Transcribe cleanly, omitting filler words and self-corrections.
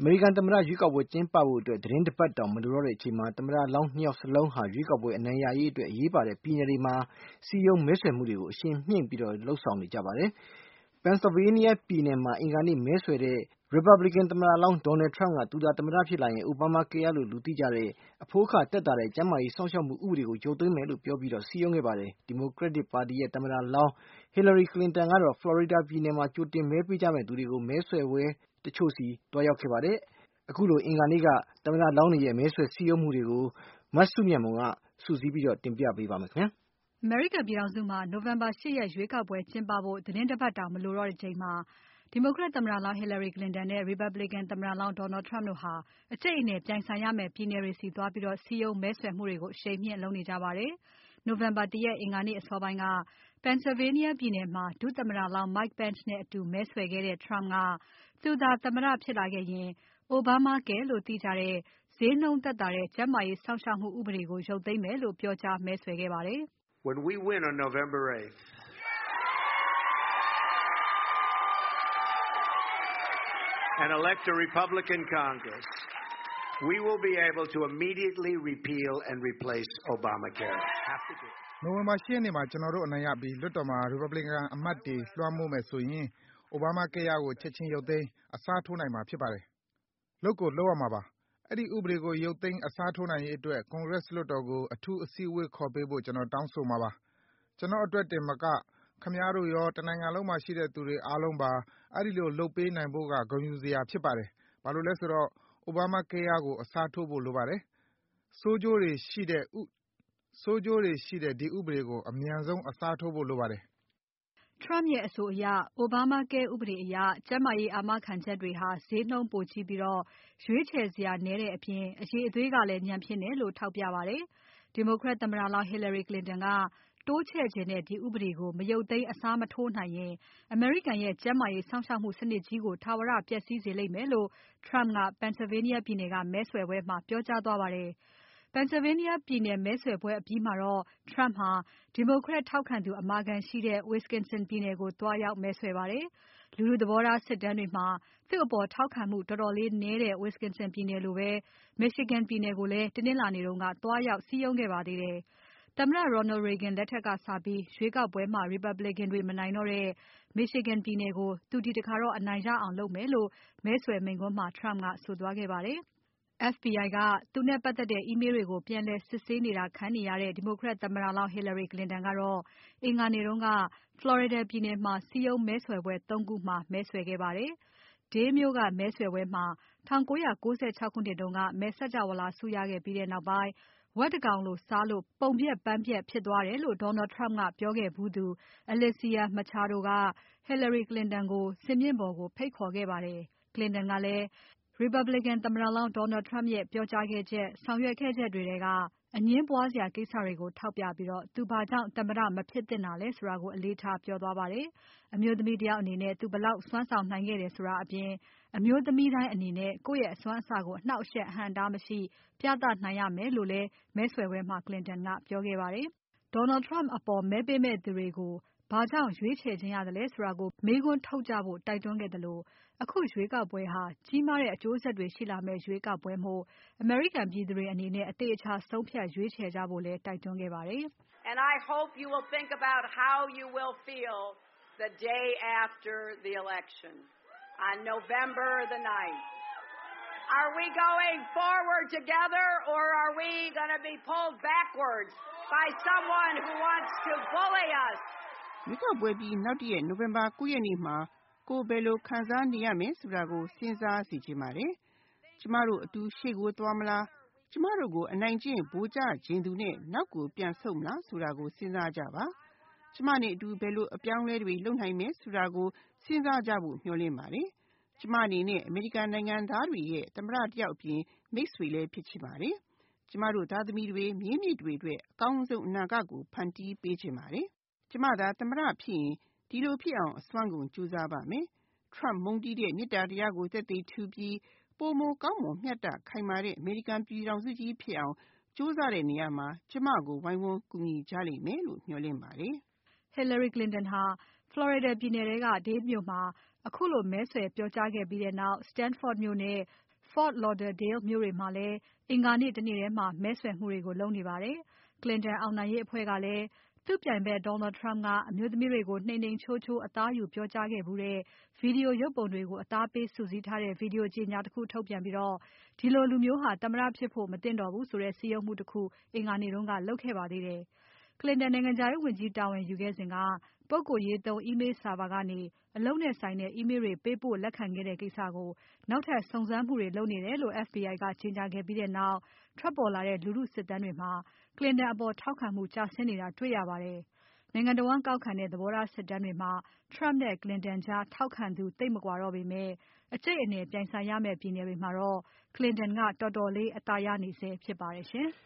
အမေရိကန်သမ္မတရွေးကောက်ပွဲကျင်းပဖို့အတွက်သတင်းတစ်ပတ်တောင်မလိုတော့တဲ့အချိန်မှာသမ္မတလောင်း2ယောက်စလုံးဟာရွေးကောက်ပွဲအနိုင်ရရေးအတွက်အရေးပါတဲ့ပြည်နယ်တွေမှာစီယုံမဲဆွယ်မှုတွေကိုအရှိန်မြှင့်ပြီးလှုပ်ဆောင်နေကြပါတယ်။ Pennsylvania ပြည်နယ်မှာအင်္ဂါနေ့မဲဆွယ်တဲ့ Republican သမ္မတလောင်း Donald Trump ကသူသာသမ္မတဖြစ်လာရင် Obamacare လို့လူသိကြတဲ့အဖိုးအခါသက်သာတဲ့ကျန်းမာရေးစောင့်ရှောက်မှုဥပဒေကိုရုပ်သိမ်းမယ်လို့ပြောပြီးစည်းရုံးခဲ့ပါတယ်။ Democratic ပါတီရဲ့သမ္မတလောင်း Hillary Clinton ကတော့ Florida ပြည်နယ်မှာကြိုတင်မဲပေးကြမယ့်သူတွေကိုမဲဆွယ်ပွဲတချို့ဆီသွားရောက်ခဲ့ပါတယ်။ အခုလိုအင်္ဂါနေ့ကသမ္မတလောင်းတွေရဲ့မဲဆွယ်စည်းရုံးမှုတွေကို မစုမြတ်မွန်ကစုစည်းတင်ပြပေးပါမယ်။အမေရိကန်ပြည်ထောင်စုမှာ November 8 ရက်ရွေးကောက်ပွဲကျင်းပဖို့သတင်းတစ်ပတ်တောင်မလိုတော့ချိန်မှာ Democrat သမ္မတလောင်း Hillary Clinton နဲ့ Republican သမ္မတလောင်း Donald Trump တို့ဟာအကြိတ်အနယ်ပြိုင်ဆိုင်ရမယ့်ပြည်နယ်တွေဆီသွားပြီးစည်းရုံးမဲဆွယ်မှုတွေကိုအရှိန်မြှင့်လုပ်နေကြပါတယ်။ November 1 ရက်အင်္ဂါနေ့အစောပိုင်းက Pennsylvania ပြည်နယ်မှာဒုသမ္မတလောင်း Mike Pence နဲ့အတူမဲဆွယ်ခဲ့တဲ့ Trump ကသူသာသမ္မတဖြစ်လာခဲ့ရင် Obamacare လို့သိကြတဲ့ဈေးနှုန်းသက်သာတဲ့ကျန်းမာရေးစောင့်ရှောက်မှုဥပဒေကိုရုပ်သိမ်းမယ်လို့ပြောကြားမဲဆွယ်ခဲ့ပါတယ်။ When we win on November 8th and elect a Republican Congress, we will be able to immediately repeal and replace Obamacare. နိုဝင်ဘာ 8 ရက်နေ့မှာကျွန်တော်တို့အနိုင်ရပြီးလွှတ်တော်မှာ Republican အမတ်တွေလွှမ်းမိုးမယ်ဆိုရင် Obamacare ကိုချက်ချင်းရုပ်သိမ်းအစားထိုးနိုင်မှာဖြစ်ပါတယ်။လုပ်ကိုလုပ်ရမှာပါ။အဲဒီဥပဒေကိုရုပ်သိမ်းအစားထိုးနိုင်ရေးအတွက် Congress လွှတ်တော်ကိုအထူးအစည်းအဝေးခေါ်ပေးဖို့ကျွန်တော်တောင်းဆိုမှာပါ။ကျွန်တော်အတွက်တင်မကခင်ဗျားတို့ရောတနိုင်ငံလုံးမှာရှိတဲ့သူတွေအားလုံးပါအဲဒီလိုလုပ်ပေးနိုင်ဖို့ကဂုဏ်ယူစရာဖြစ်ပါတယ်။ဘာလို့လဲဆိုတော့ Obamacare ကိုအစားထိုးဖို့လိုပါတယ်။ဆိုးကျိုးတွေရှိတဲ့ဒီဥပဒေကိုအမြန်ဆုံးအစားထိုးဖို့လိုပါတယ်။ Trump ရဲ့အဆိုအရ Obamacare ဥပဒေအရကျန်းမာရေးအာမခံချက်တွေဟာဈေးနှုန်းပိုကြီးပြီးရွေးချယ်စရာနည်းတဲ့အပြင် အရည်အသွေးကလည်းညံ့ဖျင်းတယ်လို့ထောက်ပြပါတယ်။ Democrat သမ္မတလောင်း Hillary Clinton ကတိုးချဲ့ချင်တဲ့ဒီဥပဒေကိုမရုပ်သိမ်းအစားမထိုးနိုင်ရင် အမေရိကန်ရဲ့ကျန်းမာရေးစောင့်ရှောက်မှုစနစ်ကြီးကိုထာဝရပျက်စီးစေလိမ့်မယ်လို့ Trump က Pennsylvania ပြည်နယ်ကမဲဆွယ်ပွဲမှာပြောကြားသွားပါတယ်။ Pennsylvania ပြည်နယ်မဲဆွယ်ပွဲအပြီးမှာတော့ Trump ဟာ Democrat ထောက်ခံသူအမာခံရှိတဲ့ Wisconsin ပြည်နယ်ကိုသွားရောက်မဲဆွယ်ပါတယ်။ လူထုသဘောထားစစ်တမ်းတွေမှာသူ့အပေါ်ထောက်ခံမှုတော်တော်လေးနည်းတဲ့ Wisconsin ပြည်နယ်လိုပဲ Michigan ပြည်နယ်ကိုလည်းတနင်္လာနေ့ကသွားရောက်စည်းရုံးခဲ့ပါသေးတယ်။ သမ္မတ Ronald Reagan လက်ထက်ကစပြီးရွေးကောက်ပွဲမှာ Republican တွေမနိုင်တော့တဲ့ Michigan ပြည်နယ်ကိုသူဒီတခါတော့အနိုင်ရအောင်လုပ်မယ်လို့မဲဆွယ်မိန့်ခွန်းမှာ Trump ကဆိုသွားခဲ့ပါတယ်။ FBI ကသူနဲ့ပါတ်သက်တဲ့ Email တွေကိုပြန်လည်စစ်ဆေးနေတာခံနေရတဲ့ Democrat သမ္မတလောင်း Hillary Clinton ကတော့အင်္ဂါနေ့က Florida ပြည်နယ်မှာစည်းရုံးမဲဆွယ်ပွဲ 3 ခုမှာမဲဆွယ်ခဲ့ပါတယ်။ Dale မြို့ကမဲဆွယ်ပွဲမှာ 1996 ခုနှစ်တုန်းကမဲစကြဝဠာဆုရခဲ့ပြီးနောက်ပိုင်း ဝက်တကောင်လိုစားလို့ပုံပျက်ပန်းပျက်ဖြစ်သွားတယ်လို့ Donald Trump ကပြောခဲ့ဖူးသူ Alicia Machado က Hillary Clinton ကိုစင်မြင့်ပေါ်ကိုဖိတ်ခေါ်ခဲ့ပါတယ်။ Clinton ကလည်း Republican သမ္မတလောင်း Donald Trump ရဲ့ပြောကြားခဲ့ချက်။ ဆောင်ရွက်ခဲ့ချက်တွေထဲကအငြင်းပွားစရာကိစ္စတွေကိုထောက်ပြပြီးသူဘာကြောင့်သမ္မတမဖြစ်သင့်တာလဲဆိုတာကိုအလေးထားပြောသွားပါတယ်။ အမျိုးသမီးတယောက်အနေနဲ့သူဘယ်လောက်စွမ်းဆောင်နိုင်ခဲ့တယ်ဆိုတာအပြင် အမျိုးသမီးတိုင်းအနေနဲ့ကိုယ့်ရဲ့အစွမ်းအစကိုအနှောင့်အယှက်အဟန့်အတားမရှိပြသနိုင်ရမယ်လို့လည်းမဲဆွယ်ပွဲမှာ Clinton ကပြောခဲ့ပါတယ်။ Donald Trump အပေါ်မဲပေးမယ့်သူတွေကိုဘာကြောင့်ရွေးချယ်ချင်ရသလဲဆိုတာကိုမေးခွန်းထုတ်ကြဖို့တိုက်တွန်းခဲ့သလို အခုရွေးကောက်ပွဲဟာကြီးမားတဲ့အကျိုးဆက်တွေရှိလာမယ့်ရွေးကောက်ပွဲမို့အမေရိကန်ပြည်သူတွေအနေနဲ့အသေအချာဆုံးဖြတ်ရွေးချယ်ကြဖို့လည်းတိုက်တွန်းခဲ့ပါတယ်။ I hope you will think about how you will feel the day after the election on November the 9th. Are we going forward together or are we going to be pulled backwards by someone who wants to bully us? ရွေးကောက်ပွဲပြီးနောက်တရက် November 9 ရက်နေ့မှာကိုယ်ဘယ်လိုခံစားနေရမယ်ဆိုတာကိုစဉ်းစားစေချင်ပါတယ်။ကျမတို့အတူရှေ့ကိုသွားမလား။ကျမတို့ကိုအနိုင်ကျင့်ဗိုလ်ကျခြင်းသူနဲ့နောက်ကိုပြန်ဆုတ်မလားဆိုတာကိုစဉ်းစားကြပါ။ကျမနဲ့အတူဘယ်လိုအပြောင်းအလဲတွေလုပ်နိုင်မယ်ဆိုတာကိုစဉ်းစားကြဖို့မျှော်လင့်ပါတယ်။ကျမအနေနဲ့အမေရိကန်နိုင်ငံသားတွေရဲ့သမ္မတတယောက်အပြင်မိတ်ဆွေလည်းဖြစ်ချင်ပါတယ်။ကျမတို့သားသမီးတွေမြေးမြစ်တွေအတွက်အကောင်းဆုံးအနာဂတ်ကိုဖန်တီးပေးချင်ပါတယ်။ကျမသာသမ္မတဖြစ်ရင်ဒီလိုဖြစ်အောင်အစွမ်းကုန်ကြိုးစားပါမယ်။ Trump မုန်းတီးတဲ့မေတ္တာတရားကိုသက်သေထူပြီးပိုမိုကောင်းမွန်မျှတခိုင်မာတဲ့အမေရိကန်ပြည်ထောင်စုကြီးဖြစ်အောင်ကြိုးစားတဲ့နေရာမှာကျမကိုဝိုင်းဝန်းကူညီကြလိမ့်မယ်လို့မျှော်လင့်ပါတယ်။ Hillary Clinton ဟာ Florida ပြည်နယ်ထဲက Dade မြို့မှာအခုလိုမဲဆွယ်ပြောကြားခဲ့ပြီးနောက် Stanford မြို့နဲ့ Fort Lauderdale မြို့တွေမှာလည်းအင်္ဂါနေ့တနေ့ထဲမှာမဲဆွယ်မှုတွေကိုလုပ်နေပါတယ်။ Clinton အောင်နိုင်ရေးအဖွဲ့ကလည်း သူ့ပြိုင်ဘက် Donald Trump ကအမျိုးသမီးတွေကိုနှိမ်နှိမ်ချိုးချိုးအသားယူပြောကြားခဲ့ဖူးတဲ့ Video ရုပ်ပုံတွေကိုအသားပေးစုစည်းထားတဲ့ Video ကြေညာတခုထုတ်ပြန်ပြီးဒီလိုလူမျိုးဟာသမ္မတဖြစ်ဖို့မသင့်တော့ဘူးဆိုတဲ့စည်းရုံးမှုတခုအင်္ဂါနေ့ကလုပ်ခဲ့ပါသေးတယ်။ Clinton နိုင်ငံခြားရေးဝန်ကြီးတာဝန်ယူခဲ့စဉ်ကပုဂ္ဂိုလ်ရေးသုံး Email server ကနေအလုပ်နဲ့ဆိုင်တဲ့ Email တွေပေးပို့လက်ခံခဲ့တဲ့ကိစ္စကိုနောက်ထပ်စုံစမ်းမှုတွေလုပ်နေတယ်လို့ FBI ကကြေညာခဲ့ပြီးနောက်ထွက်ပေါ်လာတဲ့လူထုစစ်တမ်းတွေမှာ Clinton အပေါ်ထောက်ခံမှုကျဆင်းနေတာတွေ့ရပါတယ်။ နိုင်ငံတဝန်းကောက်ခံတဲ့သဘောထားစစ်တမ်းတွေမှာ Trump နဲ့ Clinton ကြားထောက်ခံသူသိပ်မကွာတော့ပေမဲ့အကြိတ်အနယ်ပြိုင်ဆိုင်ရမယ့်ပြည်နယ်တွေမှာတော့ Clinton ကတော်တော်လေးအသာရနေဆဲဖြစ်ပါတယ်ရှင်။